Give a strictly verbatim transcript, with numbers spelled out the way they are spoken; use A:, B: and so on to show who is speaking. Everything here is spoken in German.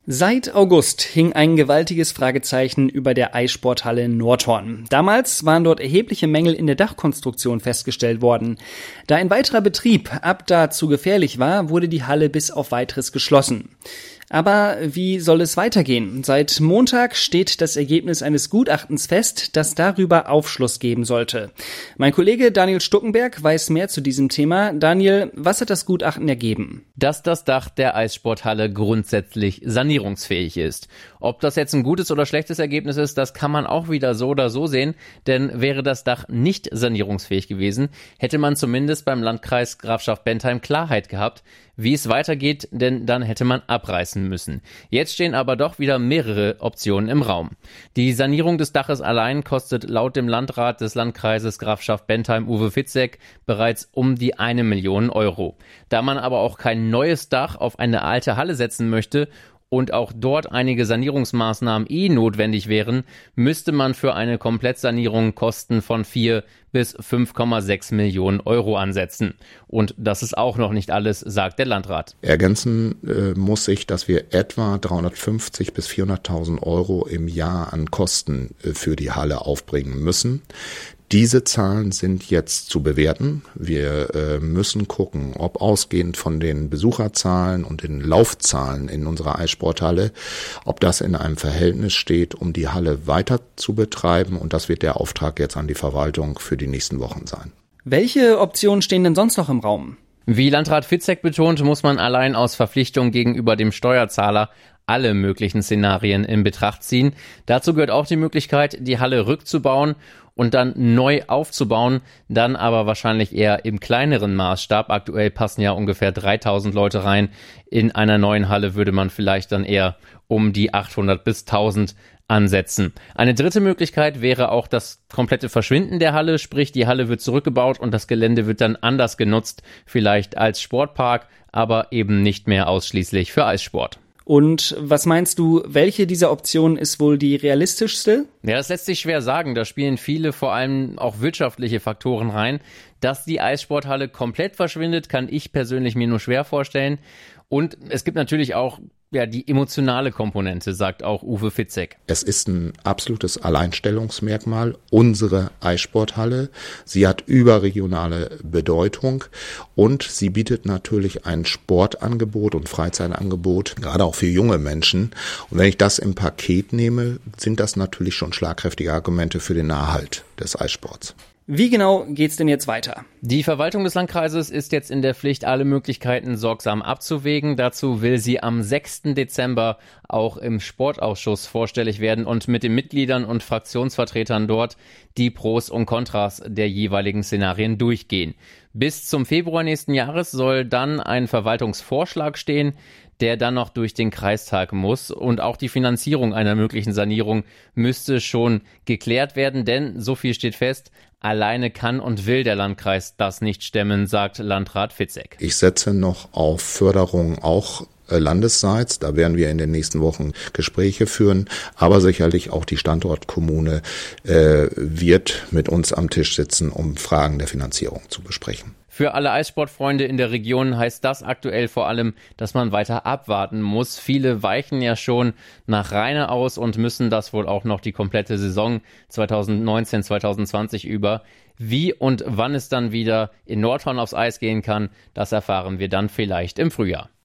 A: Seit August hing ein gewaltiges Fragezeichen über der Eissporthalle in Nordhorn. Damals waren dort erhebliche Mängel in der Dachkonstruktion festgestellt worden. Da ein weiterer Betrieb ab da zu gefährlich war, wurde die Halle bis auf Weiteres geschlossen. Aber wie soll es weitergehen? Seit Montag steht das Ergebnis eines Gutachtens fest, das darüber Aufschluss geben sollte. Mein Kollege Daniel Stuckenberg weiß mehr zu diesem Thema. Daniel, was hat das Gutachten ergeben?
B: Dass das Dach der Eissporthalle grundsätzlich sanierungsfähig ist. Ob das jetzt ein gutes oder schlechtes Ergebnis ist, das kann man auch wieder so oder so sehen, denn wäre das Dach nicht sanierungsfähig gewesen, hätte man zumindest beim Landkreis Grafschaft-Bentheim Klarheit gehabt, wie es weitergeht, denn dann hätte man abreißen müssen. Jetzt stehen aber doch wieder mehrere Optionen im Raum. Die Sanierung des Daches allein kostet laut dem Landrat des Landkreises Grafschaft-Bentheim, Uwe Fitzek, bereits um die eine Million Euro. Da man aber auch kein neues Dach auf eine alte Halle setzen möchte und auch dort einige Sanierungsmaßnahmen eh notwendig wären, müsste man für eine Komplettsanierung Kosten von vier bis fünf Komma sechs Millionen Euro ansetzen. Und das ist auch noch nicht alles, sagt der Landrat.
C: Ergänzen äh, muss ich, dass wir etwa dreihundertfünfzig bis vierhunderttausend Euro im Jahr an Kosten äh, für die Halle aufbringen müssen. Diese Zahlen sind jetzt zu bewerten. Wir äh, müssen gucken, ob ausgehend von den Besucherzahlen und den Laufzahlen in unserer Eissporthalle, ob das in einem Verhältnis steht, um die Halle weiter zu betreiben. Und das wird der Auftrag jetzt an die Verwaltung für die nächsten Wochen sein.
A: Welche Optionen stehen denn sonst noch im Raum?
B: Wie Landrat Fitzek betont, muss man allein aus Verpflichtung gegenüber dem Steuerzahler alle möglichen Szenarien in Betracht ziehen. Dazu gehört auch die Möglichkeit, die Halle rückzubauen und dann neu aufzubauen, dann aber wahrscheinlich eher im kleineren Maßstab. Aktuell passen ja ungefähr dreitausend Leute rein. In einer neuen Halle würde man vielleicht dann eher um die achthundert bis tausend ansetzen. Eine dritte Möglichkeit wäre auch das komplette Verschwinden der Halle, sprich die Halle wird zurückgebaut und das Gelände wird dann anders genutzt, vielleicht als Sportpark, aber eben nicht mehr ausschließlich für Eissport.
A: Und was meinst du, welche dieser Optionen ist wohl die realistischste?
B: Ja, das lässt sich schwer sagen. Da spielen viele, vor allem auch wirtschaftliche Faktoren rein. Dass die Eissporthalle komplett verschwindet, kann ich persönlich mir nur schwer vorstellen. Und es gibt natürlich auch ja die emotionale Komponente, sagt auch Uwe Fitzek.
C: Es ist ein absolutes Alleinstellungsmerkmal, unsere Eissporthalle. Sie hat überregionale Bedeutung und sie bietet natürlich ein Sportangebot und Freizeitangebot, gerade auch für junge Menschen. Und wenn ich das im Paket nehme, sind das natürlich schon schlagkräftige Argumente für den Erhalt des Eissports.
A: Wie genau geht's denn jetzt weiter?
B: Die Verwaltung des Landkreises ist jetzt in der Pflicht, alle Möglichkeiten sorgsam abzuwägen. Dazu will sie am sechsten Dezember auch im Sportausschuss vorstellig werden und mit den Mitgliedern und Fraktionsvertretern dort die Pros und Kontras der jeweiligen Szenarien durchgehen. Bis zum Februar nächsten Jahres soll dann ein Verwaltungsvorschlag stehen, der dann noch durch den Kreistag muss. Und auch die Finanzierung einer möglichen Sanierung müsste schon geklärt werden, denn so viel steht fest, alleine kann und will der Landkreis das nicht stemmen, sagt Landrat Fitzek.
C: Ich setze noch auf Förderung auch landesseits. Da werden wir in den nächsten Wochen Gespräche führen. Aber sicherlich auch die Standortkommune äh, wird mit uns am Tisch sitzen, um Fragen der Finanzierung zu besprechen.
B: Für alle Eissportfreunde in der Region heißt das aktuell vor allem, dass man weiter abwarten muss. Viele weichen ja schon nach Rheine aus und müssen das wohl auch noch die komplette Saison zwanzig neunzehn zwanzig zwanzig über. Wie und wann es dann wieder in Nordhorn aufs Eis gehen kann, das erfahren wir dann vielleicht im Frühjahr.